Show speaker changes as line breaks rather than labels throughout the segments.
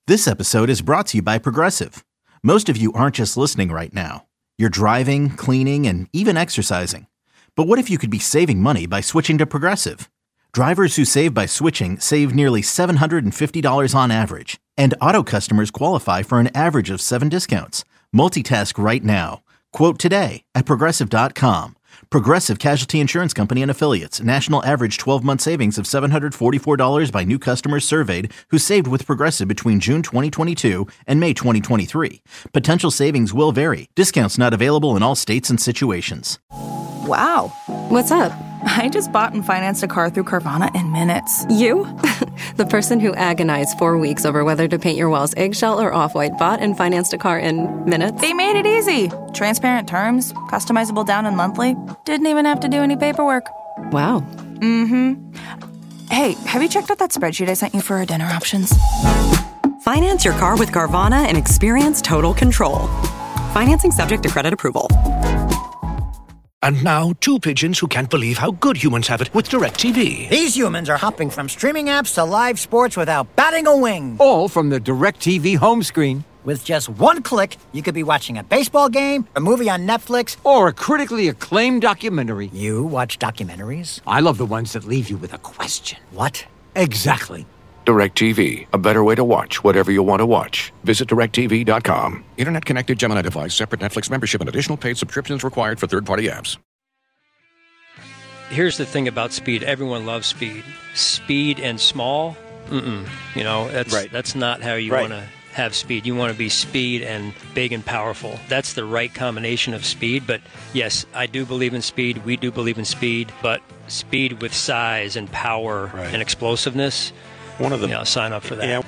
This episode is brought to you by Progressive. Most of you aren't just listening right now. You're driving, cleaning, and even exercising. But what if you could be saving money by switching to Progressive? Drivers who save by switching save nearly $750 on average. And auto customers qualify for an average of 7 discounts. Multitask right now. Quote today at Progressive.com. Progressive Casualty Insurance Company and Affiliates. National average 12-month savings of $744 by new customers surveyed who saved with Progressive between June 2022 and May 2023. Potential savings will vary. Discounts not available in all states and situations.
Wow.
What's up?
I just bought and financed a car through Carvana in minutes.
You? The person who agonized 4 weeks over whether to paint your walls eggshell or off-white bought and financed a car in minutes?
They made it easy. Transparent terms, customizable down and monthly. Didn't even have to do any paperwork.
Wow.
Mm-hmm. Hey, have you checked out that spreadsheet I sent you for our dinner options?
Finance your car with Carvana and experience total control. Financing subject to credit approval.
And now, two pigeons who can't believe how good humans have it with DirecTV.
These humans are hopping from streaming apps to live sports without batting a wing.
All from the DirecTV home screen.
With just one click, you could be watching a baseball game, a movie on Netflix,
or a critically acclaimed documentary.
You watch documentaries?
I love the ones that leave you with a question.
What?
Exactly.
DirecTV, a better way to watch whatever you want to watch. Visit DirecTV.com. Internet-connected Gemini device, separate Netflix membership, and additional paid subscriptions required for third-party apps.
Here's the thing about speed. Everyone loves speed. Speed and small, that's not how you want to have speed. You want to be speed and big and powerful. That's the right combination of speed. But yes, I do believe in speed. We do believe in speed. But speed with size and power and explosiveness,
one of them.
Sign up for that.
Yeah.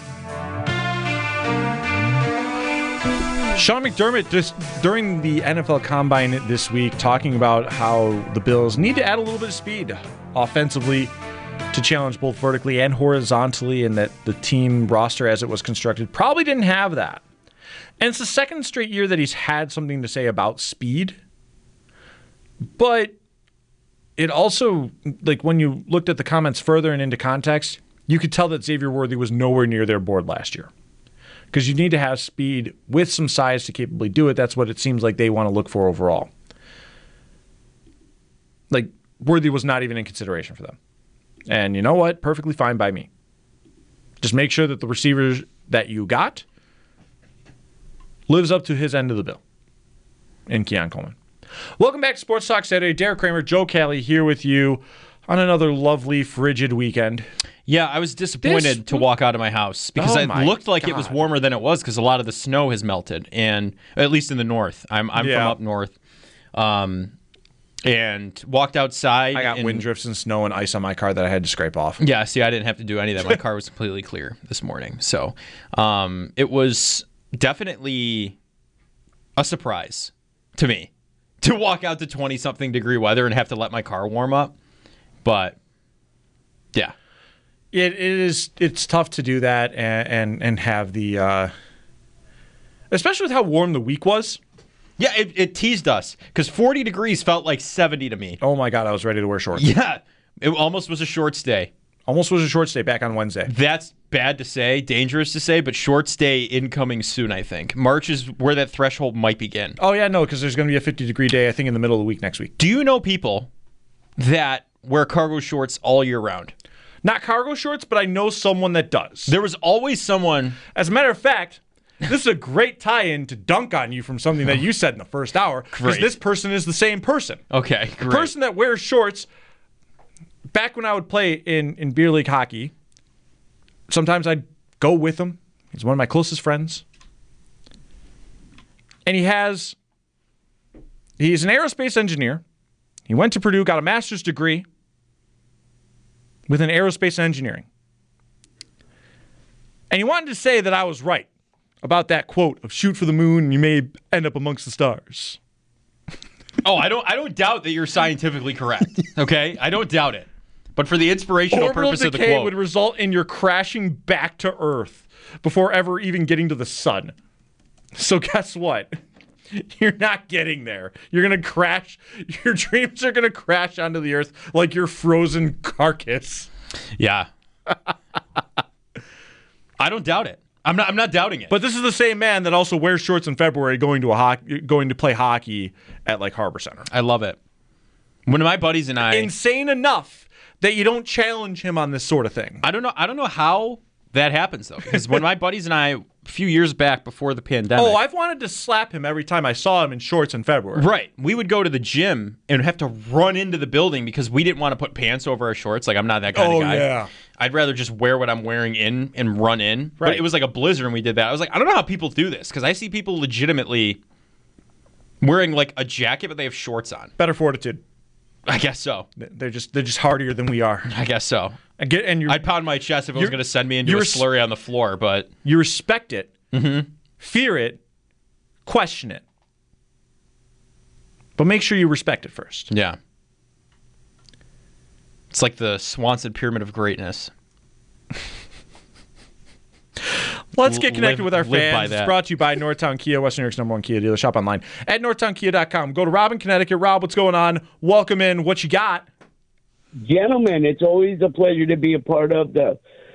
Sean McDermott just during the NFL Combine this week talking about how the Bills need to add a little bit of speed offensively to challenge both vertically and horizontally, and that the team roster as it was constructed probably didn't have that. And it's the second straight year that he's had something to say about speed. But it also, like when you looked at the comments further and into context, you could tell that Xavier Worthy was nowhere near their board last year. Because you need to have speed with some size to capably do it. That's what it seems like they want to look for overall. Like, Worthy was not even in consideration for them. And you know what? Perfectly fine by me. Just make sure that the receivers that you got lives up to his end of the bill in Keon Coleman. Welcome back to Sports Talk Saturday. Derek Kramer, Joe Kelly here with you on another lovely, frigid weekend.
Yeah, I was disappointed to walk out of my house because it looked like it was warmer than it was because a lot of the snow has melted, and at least in the north. I'm from up north, and walked outside.
I got wind drifts and snow and ice on my car that I had to scrape off.
Yeah, see, I didn't have to do any of that. My car was completely clear this morning. So it was definitely a surprise to me to walk out to 20-something degree weather and have to let my car warm up. But, yeah.
It's tough to do that and have the especially with how warm the week was.
Yeah, it teased us because 40 degrees felt like 70 to me.
Oh my God, I was ready to wear shorts.
Yeah, it almost was a shorts day.
Almost was a shorts day back on Wednesday.
That's bad to say, dangerous to say, but shorts day incoming soon, I think. March is where that threshold might begin.
Oh yeah, no, because there's going to be a 50-degree day, I think, in the middle of the week next week.
Do you know people that wear cargo shorts all year round?
Not cargo shorts, but I know someone that does.
There was always someone.
As a matter of fact, this is a great tie-in to dunk on you from something that you said in the first hour, because this person is the same person.
Okay,
great. The person that wears shorts, back when I would play in beer league hockey, sometimes I'd go with him. He's one of my closest friends. And he's an aerospace engineer. He went to Purdue, got a master's degree with an aerospace engineering. And he wanted to say that I was right about that quote of shoot for the moon and you may end up amongst the stars.
Oh, I don't doubt that you're scientifically correct. Okay? I don't doubt it. But for the inspirational purpose of the quote.
Orbital decay would result in your crashing back to Earth before ever even getting to the sun. So guess what? You're not getting there. You're going to crash. Your dreams are going to crash onto the earth like your frozen carcass.
Yeah. I don't doubt it. I'm not doubting it.
But this is the same man that also wears shorts in February going to play hockey at like Harbor Center.
I love it. One of my buddies and I,
insane enough that you don't challenge him on this sort of thing.
I don't know how that happens though, because when my buddies and I, a few years back before the pandemic,
I've wanted to slap him every time I saw him in shorts in February.
Right, we would go to the gym and have to run into the building because we didn't want to put pants over our shorts. Like I'm not that kind of guy.
Yeah.
I'd rather just wear what I'm wearing in and run in.
Right.
But it was like a blizzard and we did that. I was like, I don't know how people do this because I see people legitimately wearing like a jacket, but they have shorts on.
Better fortitude.
I guess so.
They're just hardier than we are.
I guess so.
I'd
pound my chest if it was going to send me into a slurry on the floor, but
you respect it, fear it, question it, but make sure you respect it first.
Yeah. It's like the Swanson Pyramid of Greatness.
Let's get connected with our fans. It's brought to you by Northtown Kia, Western New York's #1 Kia dealer. Shop online at northtownkia.com. Go to Rob in Connecticut. Rob, what's going on? Welcome in. What you got?
Gentlemen, it's always a pleasure to be a part of the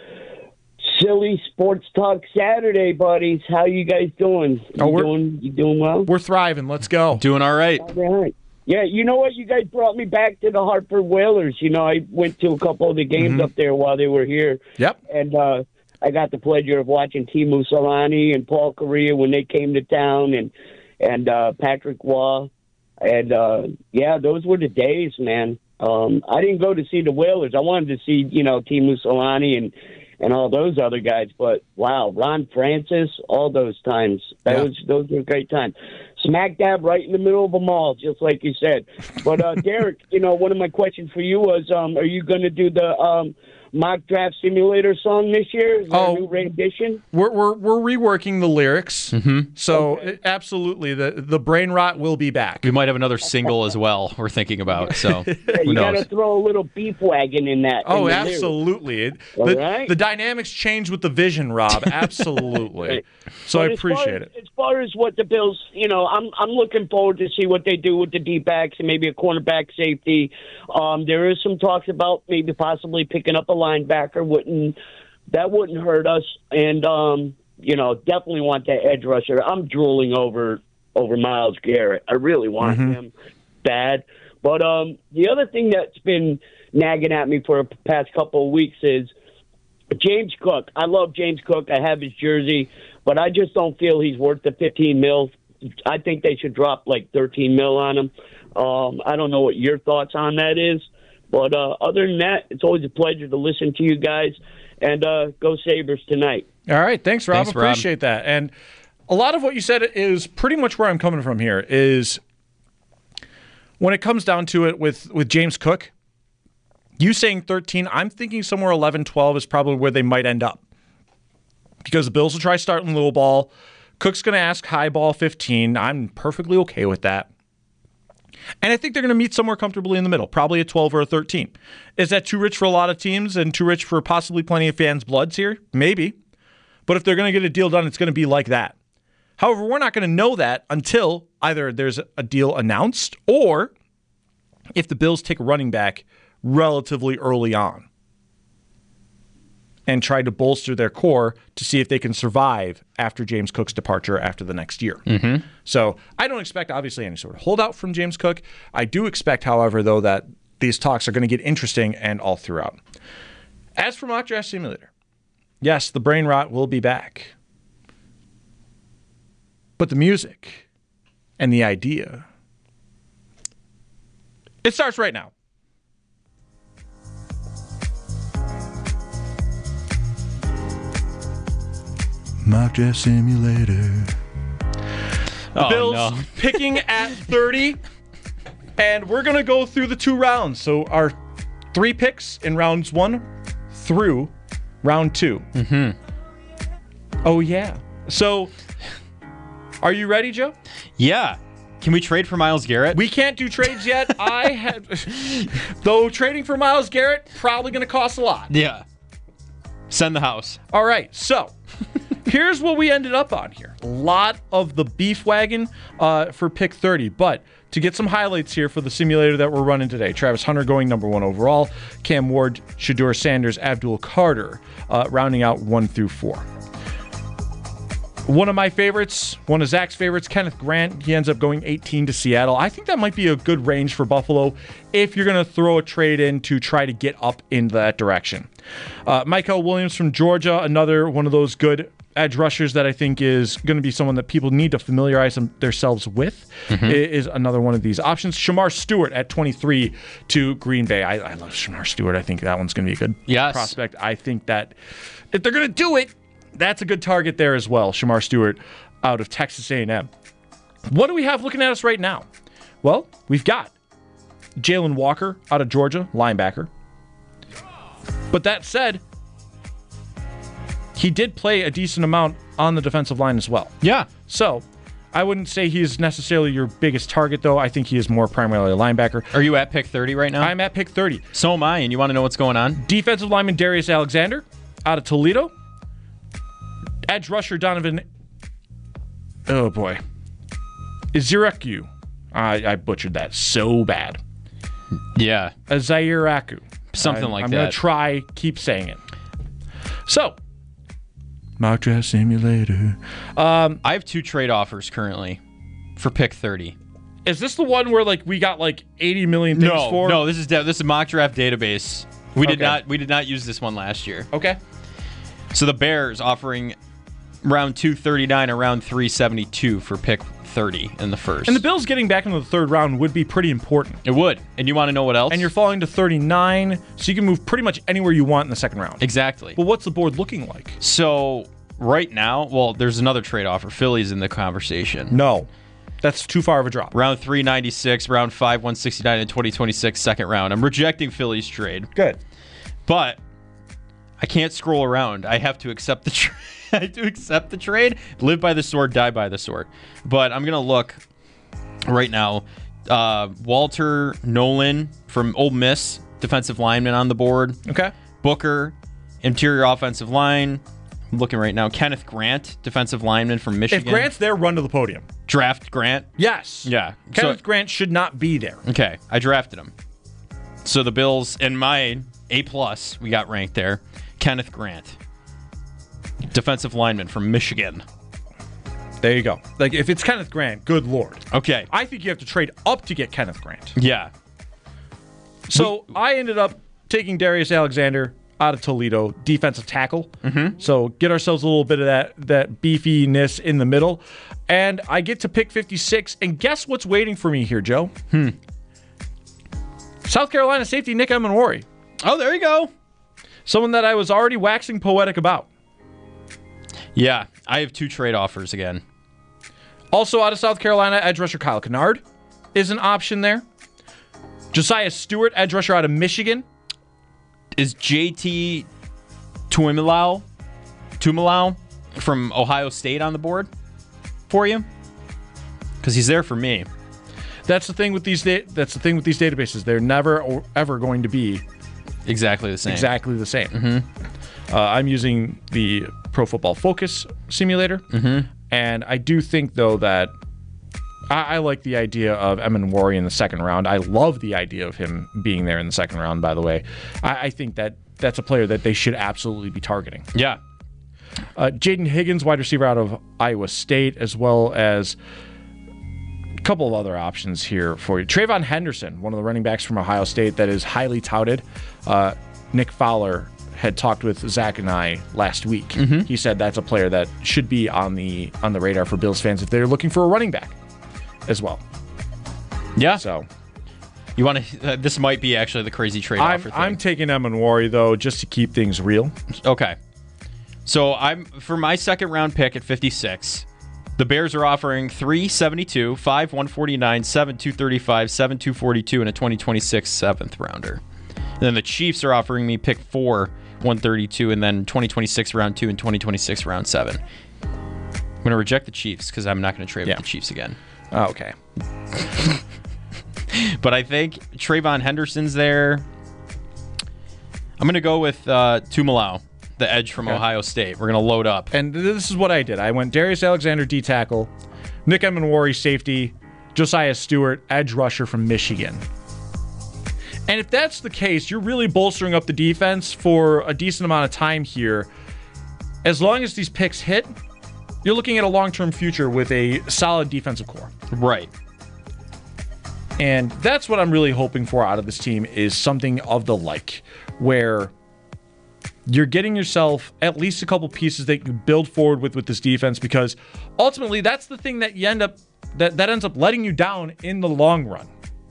Silly Sports Talk Saturday, buddies. How you guys doing? You doing well?
We're thriving. Let's go.
Doing all right.
All right. Yeah, you know what? You guys brought me back to the Hartford Whalers. You know, I went to a couple of the games up there while they were here.
Yep.
And I got the pleasure of watching Teemu Selanne and Paul Kariya when they came to town, and Patrick Waugh. And, those were the days, man. I didn't go to see the Whalers. I wanted to see, Teemu Selanne and all those other guys. But, wow, Ron Francis, all those times. Those were great times. Smack dab right in the middle of them all, just like you said. But, Derek, one of my questions for you was, are you going to do the mock draft simulator song this year? Is there a new rendition?
We're reworking the lyrics. So absolutely, the brain rot will be back.
We might have another single as well we're thinking about. So
you got to throw a little beef wagon in that.
Oh, absolutely. The dynamics change with the vision, Rob. Absolutely. Right. So I appreciate it.
As far as what the Bills, I'm looking forward to see what they do with the D-backs and maybe a cornerback safety. There is some talks about maybe possibly picking up a linebacker. That wouldn't hurt us. And definitely want that edge rusher. I'm drooling over Myles Garrett. I really want him bad. But the other thing that's been nagging at me for the past couple of weeks is James Cook. I love James Cook. I have his jersey, but I just don't feel he's worth the $15 million. I think they should drop like $13 million on him. I don't know what your thoughts on that is. But other than that, it's always a pleasure to listen to you guys. And go Sabres tonight.
All right. Thanks, Rob. Appreciate that. And a lot of what you said is pretty much where I'm coming from here is when it comes down to it with James Cook, you saying 13, I'm thinking somewhere 11, 12 is probably where they might end up. Because the Bills will try starting low ball. Cook's going to ask high ball 15. I'm perfectly okay with that. And I think they're going to meet somewhere comfortably in the middle, probably a 12 or a 13. Is that too rich for a lot of teams and too rich for possibly plenty of fans' bloods here? Maybe. But if they're going to get a deal done, it's going to be like that. However, we're not going to know that until either there's a deal announced or if the Bills take a running back relatively early on and try to bolster their core to see if they can survive after James Cook's departure after the next year. So I don't expect, obviously, any sort of holdout from James Cook. I do expect, however, though, that these talks are going to get interesting and all throughout. As for Mock Draft Simulator, yes, the brain rot will be back. But the music and the idea, it starts right now. Mock Draft Simulator. The Bills picking at 30, and we're going to go through the 2 rounds. So our 3 picks in rounds 1 through round 2. Oh, yeah. So are you ready, Joe?
Yeah. Can we trade for Myles Garrett?
We can't do trades yet. Though trading for Myles Garrett, probably going to cost a lot.
Yeah. Send the house.
All right. So here's what we ended up on here. A lot of the beef wagon for pick 30. But to get some highlights here for the simulator that we're running today, Travis Hunter going number 1 overall, Cam Ward, Shedeur Sanders, Abdul Carter, rounding out 1 through 4. One of my favorites, one of Zach's favorites, Kenneth Grant. He ends up going 18 to Seattle. I think that might be a good range for Buffalo if you're going to throw a trade in to try to get up in that direction. Michael Williams from Georgia, another one of those good edge rushers that I think is going to be someone that people need to familiarize themselves with, is another one of these options. Shamar Stewart at 23 to Green Bay. I love Shamar Stewart. I think that one's going to be a good prospect. I think that if they're going to do it, that's a good target there as well. Shamar Stewart out of Texas A&M. What do we have looking at us right now? Well, we've got Jalen Walker out of Georgia, linebacker. But that said, he did play a decent amount on the defensive line as well.
Yeah.
So I wouldn't say he's necessarily your biggest target, though. I think he is more primarily a linebacker.
Are you at pick 30 right now?
I'm at pick 30.
So am I, and you want to know what's going on?
Defensive lineman Darius Alexander out of Toledo. Edge rusher Donovan. Oh, boy. Iziraku. I butchered that so bad.
Yeah.
Zaire Aku.
Something like
I'm
that.
going to try, keep saying it. So, Mock Draft Simulator.
I have 2 trade offers currently for pick 30.
Is this the one where we got 80 million things for?
No, this is Mock Draft Database. We did not use this one last year.
Okay.
So the Bears offering round 239 or round 372 for pick 30 in the first.
And the Bills getting back into the third round would be pretty important.
It would. And you want to know what else?
And you're falling to 39, so you can move pretty much anywhere you want in the second round.
Exactly.
But what's the board looking like?
So right now, well, there's another trade offer. Philly's in the conversation.
No. That's too far of a drop.
Round 396, round 5, 169 in 2026, second round. I'm rejecting Philly's trade.
Good.
But I can't scroll around. I have to accept the trade. I have to accept the trade. Live by the sword, die by the sword. But I'm going to look right now. Walter Nolan from Ole Miss, defensive lineman on the board.
Okay.
Booker, interior offensive line. I'm looking right now. Kenneth Grant, defensive lineman from Michigan.
If Grant's there, run to the podium.
Draft Grant?
Yes.
Yeah.
Kenneth Grant should not be there.
Okay. I drafted him. So the Bills, in my A+, we got ranked there. Kenneth Grant, defensive lineman from Michigan.
There you go. If it's Kenneth Grant, good Lord.
Okay.
I think you have to trade up to get Kenneth Grant.
Yeah.
So I ended up taking Darius Alexander out of Toledo, defensive tackle. So get ourselves a little bit of that beefiness in the middle. And I get to pick 56. And guess what's waiting for me here, Joe? South Carolina safety Nick Emenwari.
Oh, there you go.
Someone that I was already waxing poetic about.
Yeah, I have 2 trade offers again.
Also out of South Carolina, edge rusher Kyle Kennard is an option there. Josiah Stewart, edge rusher out of Michigan.
Is JT Tuimoloau from Ohio State on the board for you? Because he's there for me.
That's the thing with these databases. They're never or ever going to be
exactly the same.
I'm using the Pro Football Focus simulator, and I do think though that I like the idea of Emenwari in the second round. I love the idea of him being there in the second round, by the way. I think that's a player that they should absolutely be targeting.
Yeah.
Jaden Higgins, wide receiver out of Iowa State, as well as a couple of other options here for you. Trayvon Henderson, one of the running backs from Ohio State that is highly touted. Nick Fowler had talked with Zach and I last week. He said that's a player that should be on the radar for Bills fans if they're looking for a running back as well.
Yeah.
So
you want to? This might be actually the crazy trade offer thing.
I'm taking Emenwari though, just to keep things real.
Okay. So for my second round pick at 56. The Bears are offering 372, 5 149, 7 235, 7 242, and a 2026 seventh rounder. And then the Chiefs are offering me pick 4, 132, and then 2026 round 2 and 2026 round 7. I'm going to reject the Chiefs because I'm not going to trade with the Chiefs again.
Oh, okay.
But I think Trayvon Henderson's there. I'm going to go with Tuimoloau, the edge from Ohio State. We're going to load up.
And this is what I did. I went Darius Alexander, D tackle, Nick Emenwari, safety, Josiah Stewart, edge rusher from Michigan. And if that's the case, you're really bolstering up the defense for a decent amount of time here. As long as these picks hit, you're looking at a long-term future with a solid defensive core.
Right.
And that's what I'm really hoping for out of this team is something of the like, where you're getting yourself at least a couple pieces that you build forward with this defense, because ultimately that's the thing that you end up that ends up letting you down in the long run.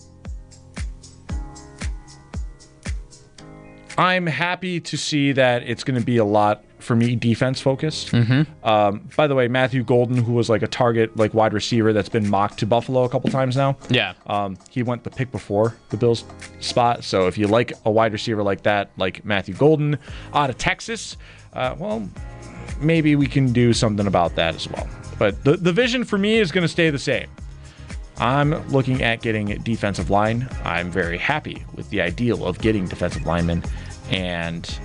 I'm happy to see that it's going to be a lot, for me, defense focused. By the way, Matthew Golden, who was like a target like wide receiver that's been mocked to Buffalo a couple times now.
Yeah.
He went the pick before the Bills spot. So if you like a wide receiver like that, like Matthew Golden out of Texas, well, maybe we can do something about that as well. But the vision for me is going to stay the same. I'm looking at getting defensive line. I'm very happy with the ideal of getting defensive linemen, and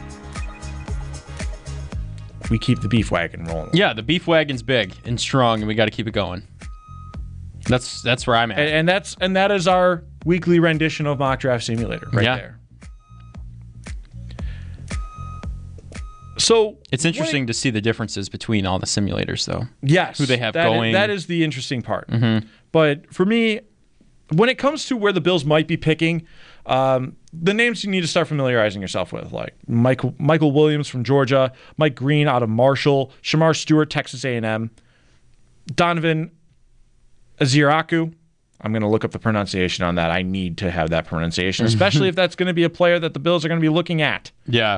we keep the beef wagon rolling.
Yeah, the beef wagon's big and strong, and we got to keep it going. That's where I'm at.
And that is our weekly rendition of Mock Draft Simulator right there. So
it's interesting to see the differences between all the simulators, though.
Yes,
who they have going.
That is the interesting part. But for me, when it comes to where the Bills might be picking, the names you need to start familiarizing yourself with, like Michael Williams from Georgia, Mike Green out of Marshall, Shamar Stewart, Texas A&M, Donovan Aziraku. I'm going to look up the pronunciation on that. I need to have that pronunciation, especially if that's going to be a player that the Bills are going to be looking at.
Yeah.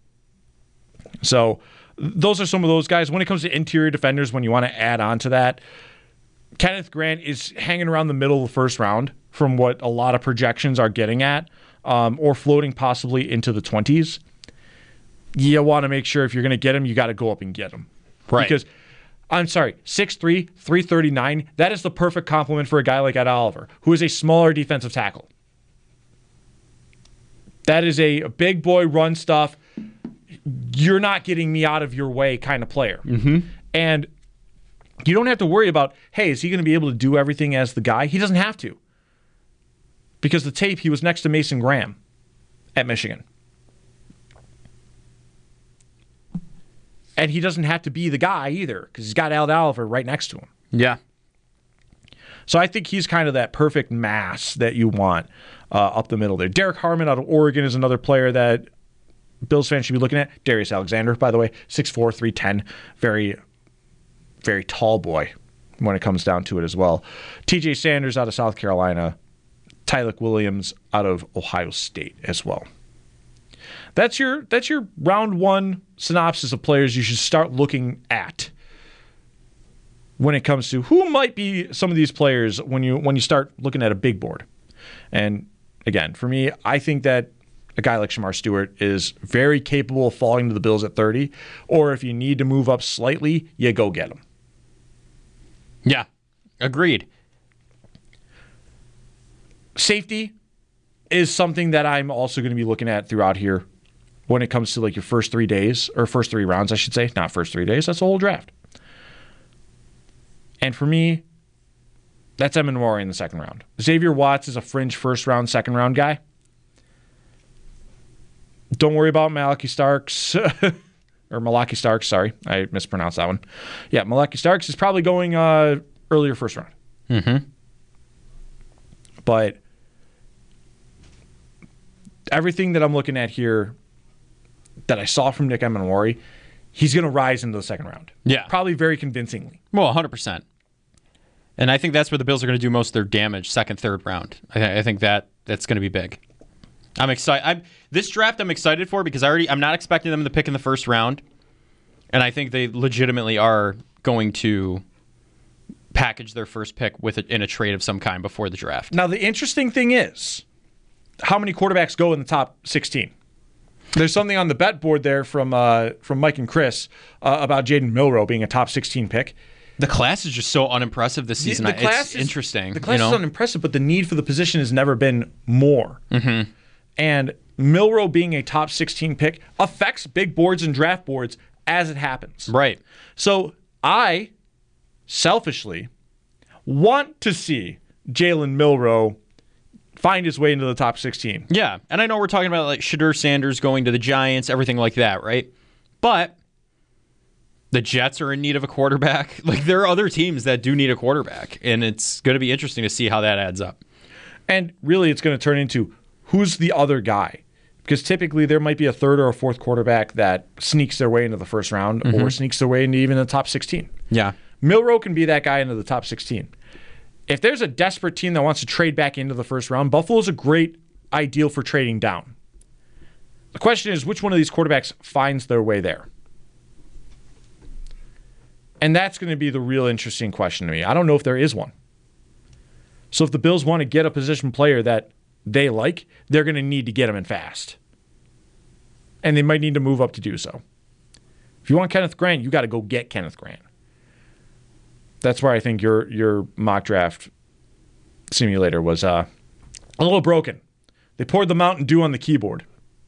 So those are some of those guys. When it comes to interior defenders, when you want to add on to that, Kenneth Grant is hanging around the middle of the first round from what a lot of projections are getting at, or floating possibly into the 20s. You want to make sure if you're going to get him, you got to go up and get him.
Right.
Because, I'm sorry, 6'3", 339, that is the perfect complement for a guy like Ed Oliver, who is a smaller defensive tackle. That is a big boy run stuff. You're not getting me out of your way kind of player. And you don't have to worry about, hey, is he going to be able to do everything as the guy? He doesn't have to. Because the tape, he was next to Mason Graham at Michigan. And he doesn't have to be the guy either, because he's got Ed Oliver right next to him.
Yeah.
So I think he's kind of that perfect mass that you want up the middle there. Derek Harmon out of Oregon is another player that Bills fans should be looking at. Darius Alexander, by the way, 6'4", 310. Very, very tall boy when it comes down to it as well. TJ Sanders out of South Carolina. Tylik Williams out of Ohio State as well. That's your round one synopsis of players you should start looking at when it comes to who might be some of these players when you start looking at a big board. And again, for me, I think that a guy like Shamar Stewart is very capable of falling to the Bills at 30, or if you need to move up slightly, you go get him.
Yeah, agreed.
Safety is something that I'm also going to be looking at throughout here when it comes to like your first 3 days, or first 3 rounds, I should say. Not first 3 days, that's the whole draft. And for me, that's Emenwari in the second round. Xavier Watts is a fringe first round, second round guy. Don't worry about Malaki Starks. Or Malaki Starks, sorry. I mispronounced that one. Yeah, Malaki Starks is probably going earlier first round. But everything that I'm looking at here that I saw from Nick Emenwari, he's going to rise into the second round.
Yeah.
Probably very convincingly.
Well, 100%. And I think that's where the Bills are going to do most of their damage, second, third round. I think that's going to be big. I'm excited. This draft I'm excited for because I'm not expecting them to pick in the first round. And I think they legitimately are going to package their first pick in a trade of some kind before the draft.
Now, the interesting thing is how many quarterbacks go in the top 16. There's something on the bet board there from Mike and Chris about Jaden Milroe being a top 16 pick.
The class is just so unimpressive this season. It's interesting.
The class is unimpressive, but the need for the position has never been more. And Milroe being a top 16 pick affects big boards and draft boards as it happens.
Right.
So I, selfishly, want to see Jalen Milroe find his way into the top 16.
Yeah, and I know we're talking about like Shedeur Sanders going to the Giants, everything like that, right? But The Jets are in need of a quarterback. Like, there are other teams that do need a quarterback, and it's going to be interesting to see how that adds up.
And really, it's going to turn into who's the other guy. Because typically there might be a third or a fourth quarterback that sneaks their way into the first round or sneaks their way into even the top 16.
Yeah.
Milroe can be that guy into the top 16. If there's a desperate team that wants to trade back into the first round, Buffalo's a great ideal for trading down. The question is, which one of these quarterbacks finds their way there? And that's going to be the real interesting question to me. I don't know if there is one. So if the Bills want to get a position player that they like, they're going to need to get him in fast. And they might need to move up to do so. If you want Kenneth Grant, you got to go get Kenneth Grant. That's where I think your mock draft simulator was a little broken. They poured the Mountain Dew on the keyboard.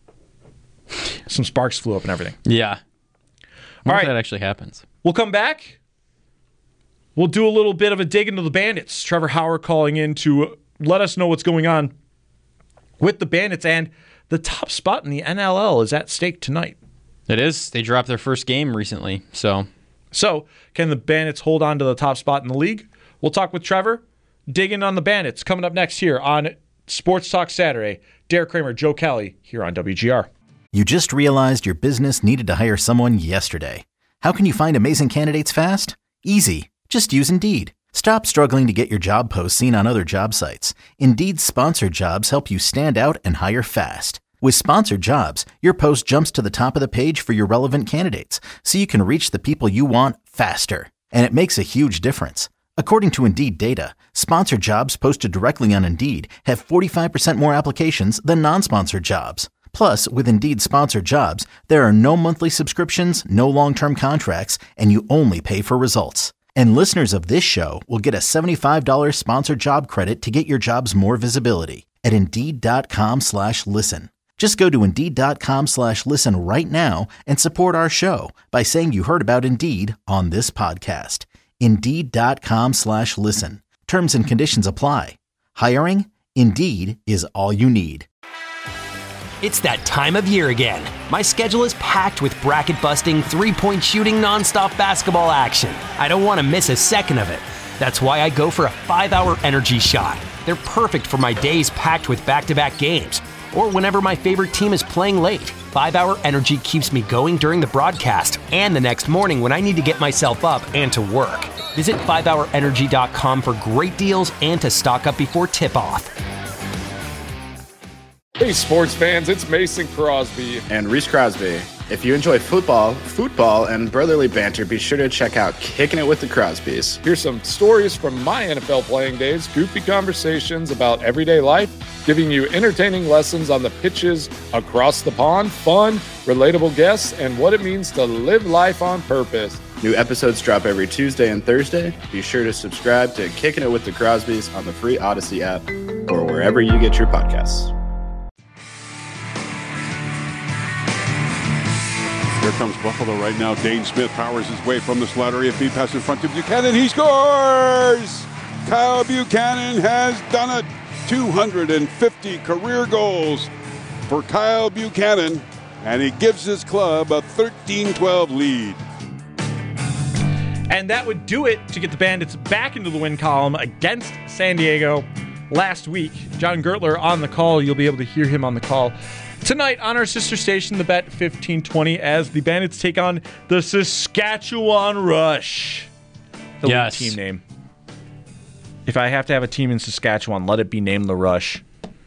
Some sparks flew up and everything.
Yeah.
All right.
That actually happens.
We'll come back. We'll do a little bit of a dig into the Bandits. Trevor Howard calling in to let us know what's going on with the Bandits, and the top spot in the NLL is at stake tonight.
It is. They dropped their first game recently. So can the Bandits hold on to the top spot in the league? We'll talk with Trevor. Dig in on the Bandits coming up next here on Sports Talk Saturday. Derek Kramer, Joe Kelly here on WGR.
You just realized your business needed to hire someone yesterday. How can you find amazing candidates fast? Easy. Just use Indeed. Stop struggling to get your job posts seen on other job sites. Indeed's sponsored jobs help you stand out and hire fast. With sponsored jobs, your post jumps to the top of the page for your relevant candidates, so you can reach the people you want faster. And it makes a huge difference. According to Indeed data, sponsored jobs posted directly on Indeed have 45% more applications than non-sponsored jobs. Plus, with Indeed sponsored jobs, there are no monthly subscriptions, no long-term contracts, and you only pay for results. And listeners of this show will get a $75 sponsored job credit to get your jobs more visibility at Indeed.com/listen. Just go to Indeed.com/listen right now and support our show by saying you heard about Indeed on this podcast. Indeed.com/listen. Terms and conditions apply. Hiring? Indeed is all you need.
It's that time of year again. My schedule is packed with bracket-busting, three-point shooting, nonstop basketball action. I don't want to miss a second of it. That's why I go for a 5-hour energy shot. They're perfect for my days packed with back-to-back games, or whenever my favorite team is playing late. 5-hour energy keeps me going during the broadcast and the next morning when I need to get myself up and to work. Visit 5hourenergy.com for great deals and to stock up before tip-off.
Hey, sports fans, it's Mason Crosby.
And Reese Crosby. If you enjoy football, and brotherly banter, be sure to check out Kicking It with the Crosbys.
Here's some stories from my NFL playing days, goofy conversations about everyday life, giving you entertaining lessons on the pitches across the pond, fun, relatable guests, and what it means to live life on purpose.
New episodes drop every Tuesday and Thursday. Be sure to subscribe to Kicking It with the Crosbys on the free Odyssey app or wherever you get your podcasts.
Here comes Buffalo right now. Dane Smith powers his way from the slot area. Feed pass in front to Buchanan. He scores! Kyle Buchanan has done it. 250 career goals for Kyle Buchanan, and he gives his club a 13-12 lead.
And that would do it to get the Bandits back into the win column against San Diego last week. John Gertler on the call. You'll be able to hear him on the call tonight on our sister station, the Bet 1520, as the Bandits take on the Saskatchewan Rush. The league team name. If I have to have a team in Saskatchewan, let it be named the Rush.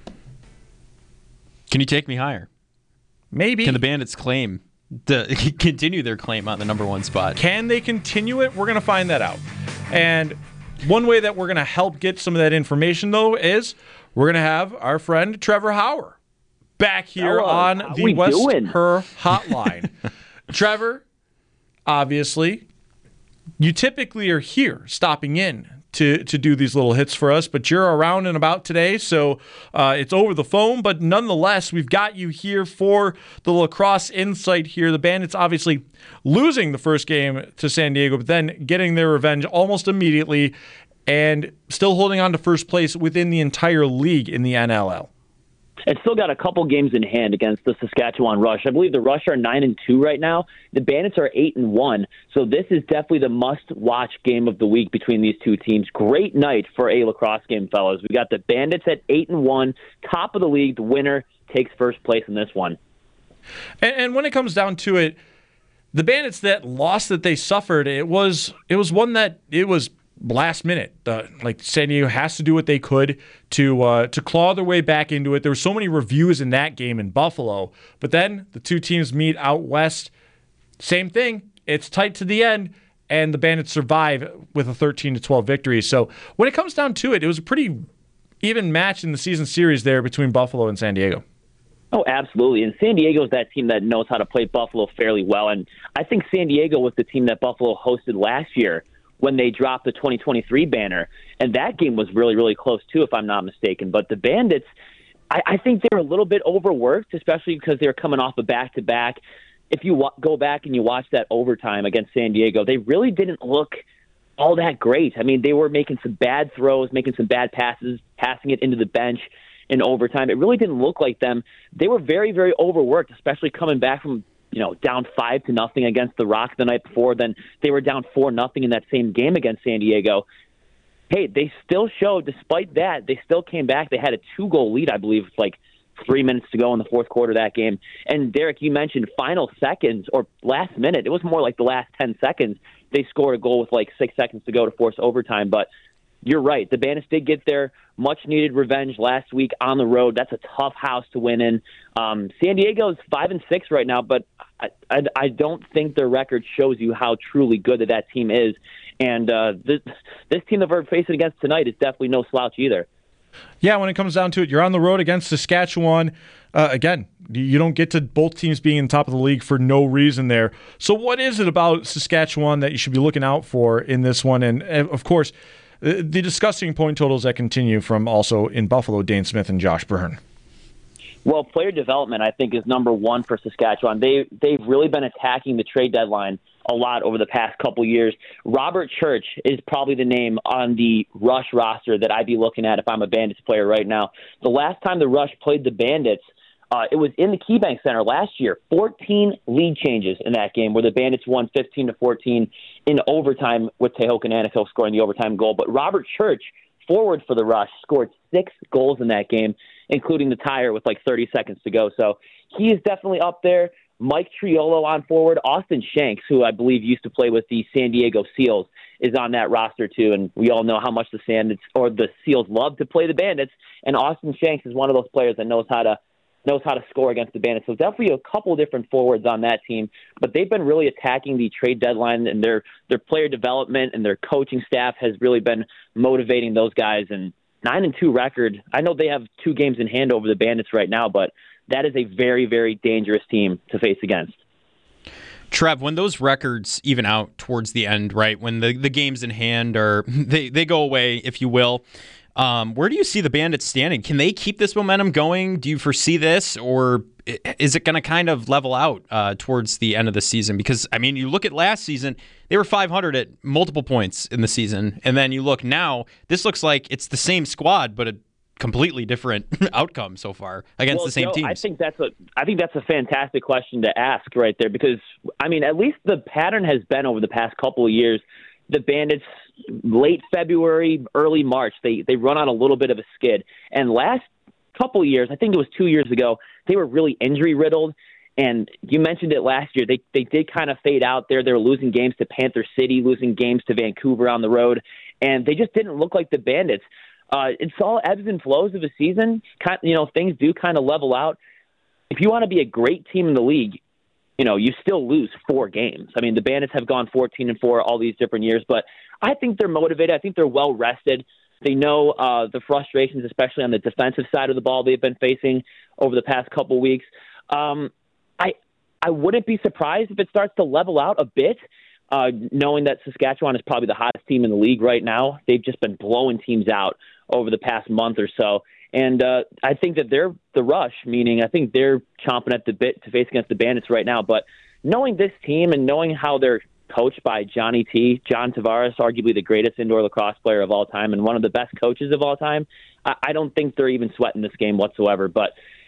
Can you take me higher?
Maybe.
Can the Bandits continue their claim on the number one spot?
Can they continue it? We're going to find that out. And one way that we're going to help get some of that information, though, is we're going to have our friend Trevor Hauer back here on the West Her Hotline. Trevor, obviously, you typically are here stopping in to do these little hits for us, but you're around and about today, so it's over the phone. But nonetheless, we've got you here for the lacrosse insight here. The Bandits obviously losing the first game to San Diego, but then getting their revenge almost immediately and still holding on to first place within the entire league in the NLL.
It's still got a couple games in hand against the Saskatchewan Rush. I believe the Rush are 9-2 right now. The Bandits are 8-1. So this is definitely the must-watch game of the week between these two teams. Great night for a lacrosse game, fellas. We got the Bandits at 8-1, top of the league. The winner takes first place in this one.
And when it comes down to it, the Bandits, that loss that they suffered, it was one that it was last minute. Like San Diego has to do what they could to claw their way back into it. There were so many reviews in that game in Buffalo, but then the two teams meet out west. Same thing. It's tight to the end, and the Bandits survive with a 13-12 victory. So when it comes down to it, it was a pretty even match in the season series there between Buffalo and San Diego.
Oh, absolutely. And San Diego is that team that knows how to play Buffalo fairly well. And I think San Diego was the team that Buffalo hosted last year when they dropped the 2023 banner. And that game was really, really close, too, if I'm not mistaken. But the Bandits, I think they were a little bit overworked, especially because they were coming off a back-to-back. If you go back and you watch that overtime against San Diego, they really didn't look all that great. I mean, they were making some bad throws, making some bad passes, passing it into the bench in overtime. It really didn't look like them. They were very, very overworked, especially coming back from down 5-0 against the Rock the night before. Then they were down 4-0 in that same game against San Diego. Hey, they still showed, despite that, they still came back. They had a 2-goal lead, I believe, like 3 minutes to go in the fourth quarter of that game. And Derek, you mentioned final seconds or last minute. It was more like the last 10 seconds. They scored a goal with like 6 seconds to go to force overtime. But you're right. The Bandits did get their much-needed revenge last week on the road. That's a tough house to win in. San Diego's 5-6 right now, but I don't think their record shows you how truly good that team is. And this team that we're facing against tonight is definitely no slouch either.
Yeah, when it comes down to it, you're on the road against Saskatchewan. Again, you don't get to both teams being in the top of the league for no reason there. So what is it about Saskatchewan that you should be looking out for in this one? And of course, the disgusting point totals that continue from also in Buffalo, Dane Smith and Josh Byrne.
Well, player development, I think, is number one for Saskatchewan. They've really been attacking the trade deadline a lot over the past couple years. Robert Church is probably the name on the Rush roster that I'd be looking at if I'm a Bandits player right now. The last time the Rush played the Bandits, it was in the KeyBank Center last year. 14 lead changes in that game where the Bandits won 15-14 in overtime with Tehoka Nanako scoring the overtime goal. But Robert Church, forward for the Rush, scored 6 goals in that game, including the tire with like 30 seconds to go. So he is definitely up there. Mike Triolo on forward. Austin Shanks, who I believe used to play with the San Diego Seals, is on that roster too. And we all know how much the Seals love to play the Bandits. And Austin Shanks is one of those players that knows how to score against the Bandits. So definitely a couple different forwards on that team. But they've been really attacking the trade deadline, and their player development and their coaching staff has really been motivating those guys. And 9-2 record. I know they have 2 games in hand over the Bandits right now, but that is a very, very dangerous team to face against.
Trev, when those records even out towards the end, right, when the games in hand are they go away, if you will, where do you see the Bandits standing? Can they keep this momentum going? Do you foresee this, or is it going to kind of level out towards the end of the season? Because, I mean, you look at last season, they were 500 at multiple points in the season, and then you look now, this looks like it's the same squad, but a completely different outcome so far against the same teams.
I think that's a fantastic question to ask right there, because, I mean, at least the pattern has been over the past couple of years, the Bandits, late February, early March, they run on a little bit of a skid. And last couple of years, I think it was 2 years ago, they were really injury-riddled. And you mentioned it last year. They did kind of fade out there. They were losing games to Panther City, losing games to Vancouver on the road. And they just didn't look like the Bandits. It's all ebbs and flows of a season. Things do kind of level out. If you want to be a great team in the league, you still lose 4 games. I mean, the Bandits have gone 14-4 all these different years, but I think they're motivated. I think they're well rested. They know the frustrations, especially on the defensive side of the ball, they've been facing over the past couple weeks. I wouldn't be surprised if it starts to level out a bit, knowing that Saskatchewan is probably the hottest team in the league right now. They've just been blowing teams out over the past month or so. And I think that they're the Rush, meaning I think they're chomping at the bit to face against the Bandits right now. But knowing this team and knowing how they're coached by Johnny T. John Tavares, arguably the greatest indoor lacrosse player of all time and one of the best coaches of all time. I don't think they're even sweating this game whatsoever. But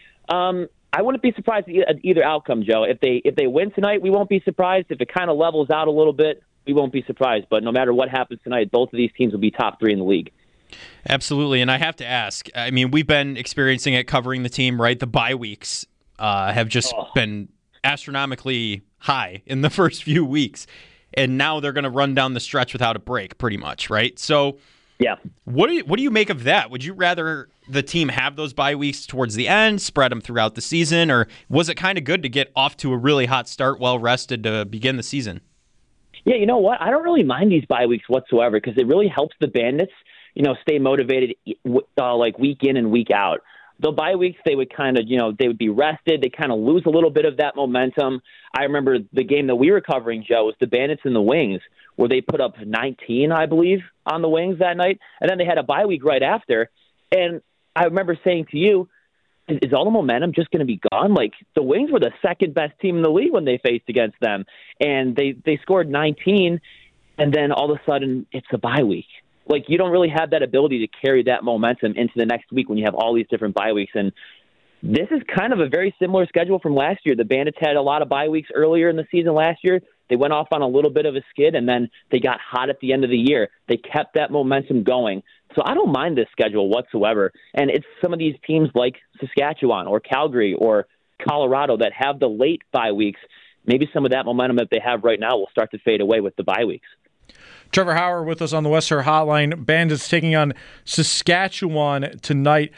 I wouldn't be surprised at either outcome, Joe. If they win tonight, we won't be surprised. If it kind of levels out a little bit, we won't be surprised. But no matter what happens tonight, both of these teams will be top 3 in the league.
Absolutely. And I have to ask, I mean, we've been experiencing it covering the team, right? The bye weeks have just been astronomically high in the first few weeks. And now they're going to run down the stretch without a break, pretty much, right? So,
yeah.
What do you make of that? Would you rather the team have those bye weeks towards the end, spread them throughout the season, or was it kind of good to get off to a really hot start, well rested to begin the season?
Yeah, you know what? I don't really mind these bye weeks whatsoever because it really helps the Bandits, stay motivated like week in and week out. The bye weeks, they would kind of, they would be rested. They kind of lose a little bit of that momentum. I remember the game that we were covering, Joe, was the Bandits and the Wings, where they put up 19, I believe, on the Wings that night. And then they had a bye week right after. And I remember saying to you, is all the momentum just going to be gone? Like, the Wings were the second best team in the league when they faced against them. And they scored 19, and then all of a sudden it's a bye week. Like, you don't really have that ability to carry that momentum into the next week when you have all these different bye weeks. And this is kind of a very similar schedule from last year. The Bandits had a lot of bye weeks earlier in the season last year. They went off on a little bit of a skid, and then they got hot at the end of the year. They kept that momentum going. So I don't mind this schedule whatsoever. And it's some of these teams like Saskatchewan or Calgary or Colorado that have the late bye weeks. Maybe some of that momentum that they have right now will start to fade away with the bye weeks.
Trevor Hauer with us on the West Shore Hotline. Bandits taking on Saskatchewan tonight.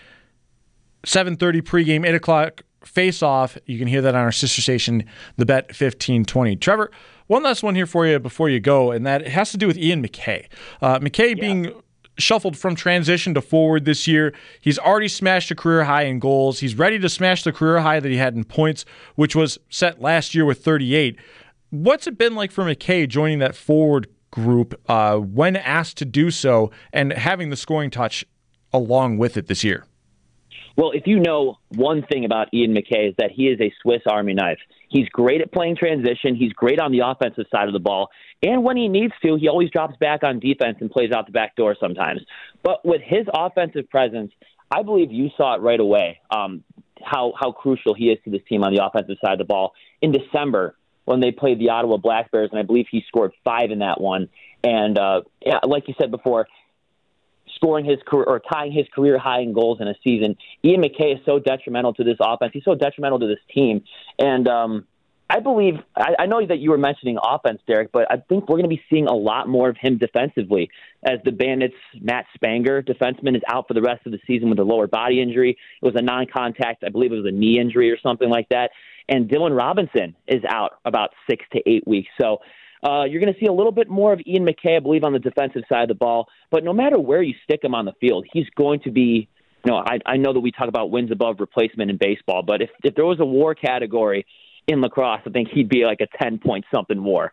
7:30 pregame, 8 o'clock face-off. You can hear that on our sister station, the Bet 1520. Trevor, one last one here for you before you go, and that has to do with Ian McKay. McKay being shuffled from transition to forward this year. He's already smashed a career high in goals. He's ready to smash the career high that he had in points, which was set last year with 38. What's it been like for McKay joining that forward group when asked to do so and having the scoring touch along with it this year?
Well, if you know one thing about Ian McKay is that he is a Swiss Army knife. He's great at playing transition. He's great on the offensive side of the ball. And when he needs to, he always drops back on defense and plays out the back door sometimes. But with his offensive presence, I believe you saw it right away, how crucial he is to this team on the offensive side of the ball. In December, when they played the Ottawa Black Bears, and I believe he scored 5 in that one. And like you said before, scoring his career or tying his career high in goals in a season. Ian McKay is so detrimental to this offense. He's so detrimental to this team. And I believe, I know that you were mentioning offense, Derek, but I think we're going to be seeing a lot more of him defensively as the Bandits' Matt Spanger, defenseman, is out for the rest of the season with a lower body injury. It was a non-contact, I believe it was a knee injury or something like that. And Dylan Robinson is out about 6 to 8 weeks. So you're going to see a little bit more of Ian McKay, I believe, on the defensive side of the ball. But no matter where you stick him on the field, he's going to be, I know that we talk about wins above replacement in baseball, but if there was a WAR category in lacrosse, I think he'd be like a 10-point something WAR.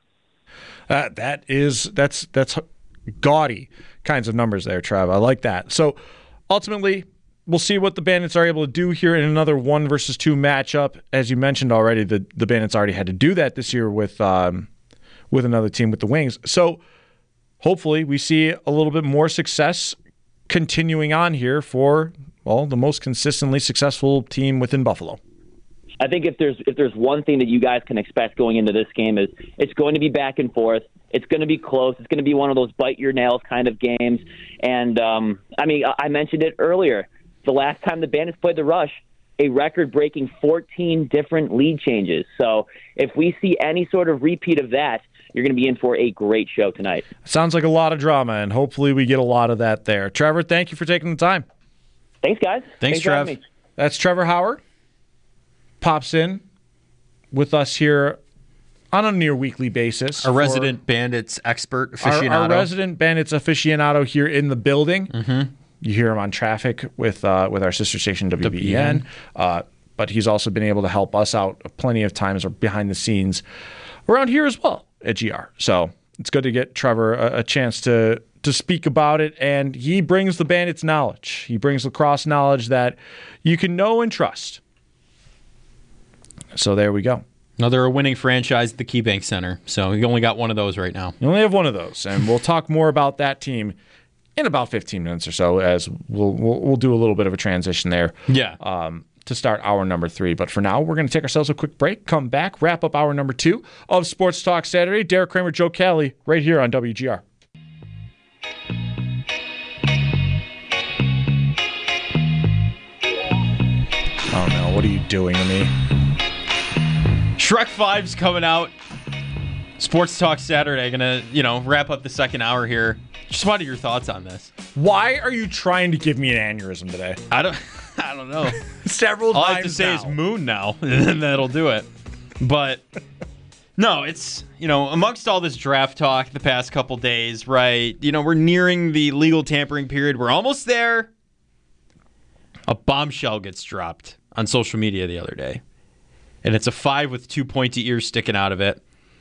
That's gaudy kinds of numbers there, Trav. I like that. So ultimately, we'll see what the Bandits are able to do here in another 1 versus 2 matchup. As you mentioned already, the Bandits already had to do that this year with another team, with the Wings. So hopefully we see a little bit more success continuing on here for, well, the most consistently successful team within Buffalo.
I think if there's one thing that you guys can expect going into this game is it's going to be back and forth. It's going to be close. It's going to be one of those bite your nails kind of games. And I mentioned it earlier. The last time the Bandits played the Rush, a record-breaking 14 different lead changes. So if we see any sort of repeat of that, you're going to be in for a great show tonight.
Sounds like a lot of drama, and hopefully we get a lot of that there. Trevor, thank you for taking the time.
Thanks, guys.
Thanks
for having
Trev.
me.
That's Trevor Hauer. Pops in with us here on a near-weekly basis.
Our resident Bandits expert aficionado.
Our resident Bandits aficionado here in the building.
Mm-hmm.
You hear him on traffic with our sister station, WBEN. But he's also been able to help us out plenty of times or behind the scenes around here as well at GR. So it's good to get Trevor a chance to speak about it. And he brings the Bandits knowledge. He brings lacrosse knowledge that you can know and trust. So there we go.
Another winning franchise at the KeyBank Center. So you only got one of those right now.
You only have one of those, and we'll talk more about that team in about 15 minutes or so, as we'll do a little bit of a transition there.
Yeah.
To start hour number 3. But for now, we're going to take ourselves a quick break, come back, wrap up hour number 2 of Sports Talk Saturday. Derek Kramer, Joe Kelly, right here on WGR. Oh no, what are you doing to me?
Shrek 5's coming out. Sports Talk Saturday. Gonna, wrap up the second hour here. Just wanted your thoughts on this.
Why are you trying to give me an aneurysm today?
I don't know.
Several times
All I have to say is moon now, and then that'll do it. But no, it's, amongst all this draft talk the past couple days, right? We're nearing the legal tampering period. We're almost there. A bombshell gets dropped on social media the other day. And it's a 5 with 2 pointy ears sticking out of it.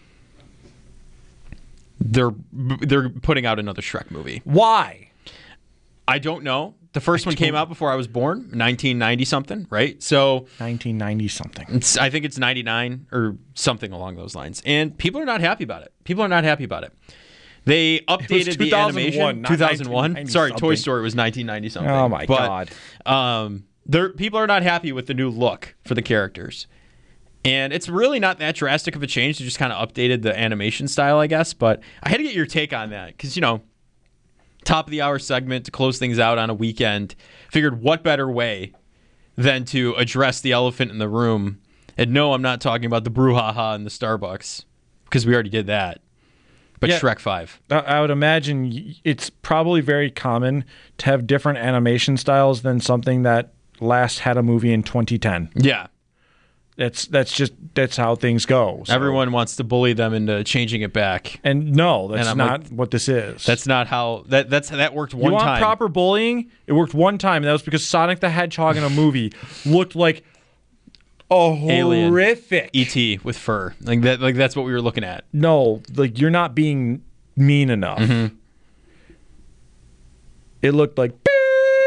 They're putting out another Shrek movie.
Why?
I don't know. The first one came out before I was born, 1990-something, right? So
1990-something.
I think it's 99 or something along those lines. And people are not happy about it. They updated the animation. 2001? Sorry, Toy Story was 1990-something.
Oh, my God.
People are not happy with the new look for the characters. And it's really not that drastic of a change. They just kind of updated the animation style, I guess. But I had to get your take on that because, top of the hour segment to close things out on a weekend. Figured what better way than to address the elephant in the room. And no, I'm not talking about the brouhaha in the Starbucks because we already did that. But yeah, Shrek 5.
I would imagine it's probably very common to have different animation styles than something that last had a movie in 2010.
Yeah.
That's how things go.
So. Everyone wants to bully them into changing it back.
And no, that's not what this is.
That's not how that worked one time.
You want proper bullying? It worked one time, and that was because Sonic the Hedgehog in a movie looked like a horrific
E.T. with fur. Like that's what we were looking at.
No, you're not being mean enough. Mm-hmm. It looked like beep.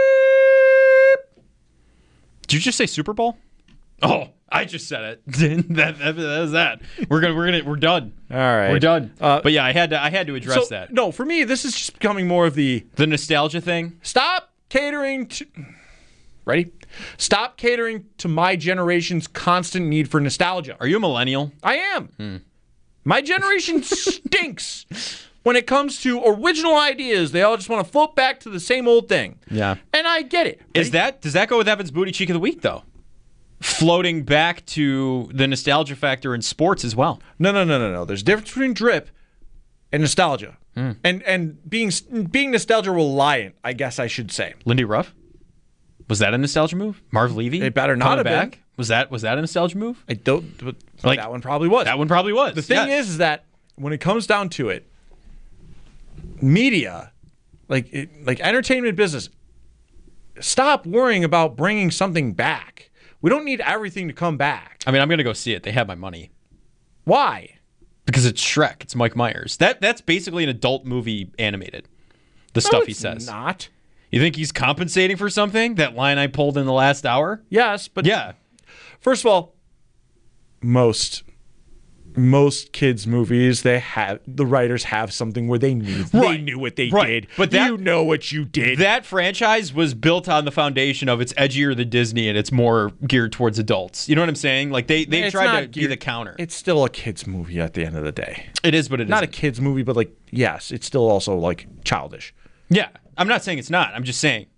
Did you just say Super Bowl? Oh, I just said it. that was that. We're done.
All right,
we're done. But yeah, I had to address that.
No, for me, this is just becoming more of the
nostalgia thing.
Stop catering to. Ready? Stop catering to my generation's constant need for nostalgia.
Are you a millennial?
I am. My generation stinks when it comes to original ideas. They all just want to float back to the same old thing.
Yeah,
and I get it.
Does that go with Evan's Booty Cheek of the Week though? Floating back to the nostalgia factor in sports as well.
No. There's a difference between drip and nostalgia. And being nostalgia reliant, I guess I should say.
Lindy Ruff? Was that a nostalgia move? Marv Levy?
It better not have
back?
been.
Was that a nostalgia move?
I don't. But that one probably was.
That one probably was.
The thing is that when it comes down to it, media, like entertainment business, stop worrying about bringing something back. We don't need everything to come back.
I mean, I'm going to go see it. They have my money.
Why?
Because it's Shrek. It's Mike Myers. That's basically an adult movie animated. The stuff he says.
Not.
You think he's compensating for something? That line I pulled in the last hour?
Yes, but
yeah.
First of all, most kids' movies, the writers have something where they knew what they did. But you know what you did.
That franchise was built on the foundation of it's edgier than Disney and it's more geared towards adults. You know what I'm saying? Like they tried to be the counter.
It's still a kids' movie at the end of the day.
It is, but it's
not a kids' movie, but yes, it's still also childish.
Yeah, I'm not saying it's not. I'm just saying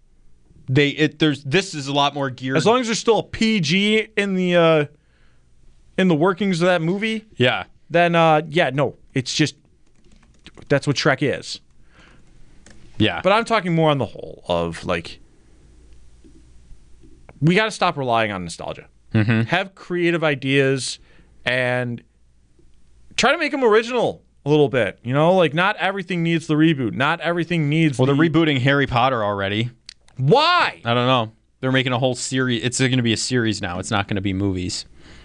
this is a lot more geared.
As long as there's still a PG in the workings of that movie,
yeah.
Then no, it's just that's what Shrek is.
Yeah.
But I'm talking more on the whole of we got to stop relying on nostalgia.
Mm-hmm.
Have creative ideas and try to make them original a little bit. Not everything needs the reboot. Not everything needs.
Well, they're rebooting Harry Potter already.
Why?
I don't know. They're making a whole series. It's going to be a series now. It's not going to be movies.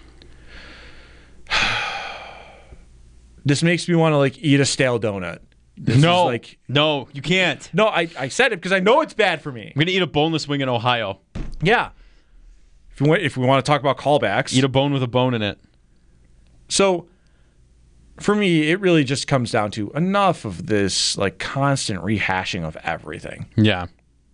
This makes me want to eat a stale donut.
No, you can't.
No, I said it because I know it's bad for me.
I'm going to eat a boneless wing in Ohio.
Yeah. If we want to talk about callbacks.
Eat a bone with a bone in it.
So for me, it really just comes down to enough of this like constant rehashing of everything.
Yeah.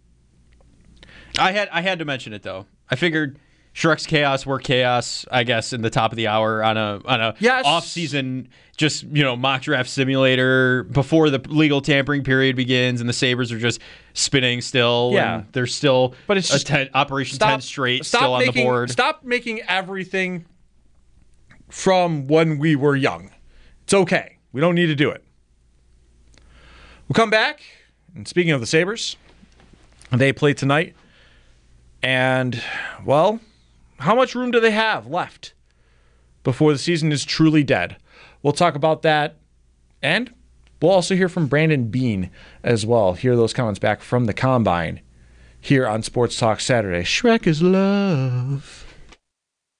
I had to mention it though. I figured Shrek's chaos, we're chaos, I guess, in the top of the hour on a off-season just, mock draft simulator before the legal tampering period begins and the Sabres are just spinning still.
Yeah.
And there's still
but it's just,
Operation 10 straight still on the board.
Stop making everything from when we were young. It's okay. We don't need to do it. We'll come back. And speaking of the Sabres, they play tonight. And, well, how much room do they have left before the season is truly dead? We'll talk about that. And we'll also hear from Brandon Beane as well. Hear those comments back from the Combine here on Sports Talk Saturday. Shrek is love.